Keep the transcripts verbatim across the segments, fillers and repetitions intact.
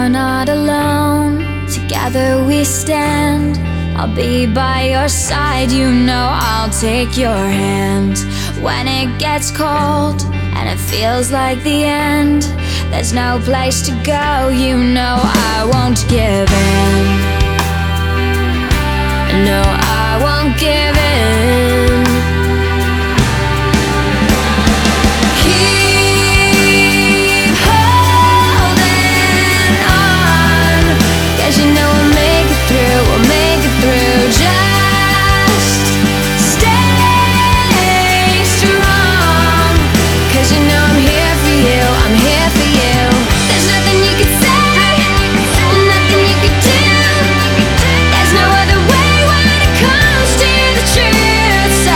You're not alone, together we stand. I'll be by your side, you know I'll take your hand. When it gets cold and it feels like the end, there's no place to go, you know I won't give in. No, I won't give in. Keep holding on, 'cause you know we'll make it through, we'll make it through. Just stay strong, 'cause you know I'm here for you, I'm here for you. There's nothing you can say, nothing you can do. There's no other way when it comes to the truth. So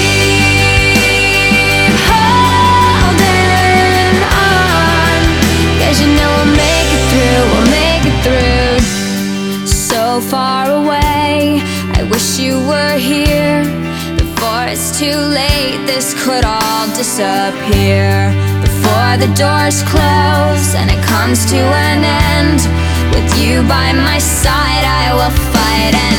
keep holding on, 'cause you know we'll make it through, we'll make it through. So far away, I wish you were here. Before it's too late, this could all disappear. Before the doors close and it comes to an end, with you by my side I will fight.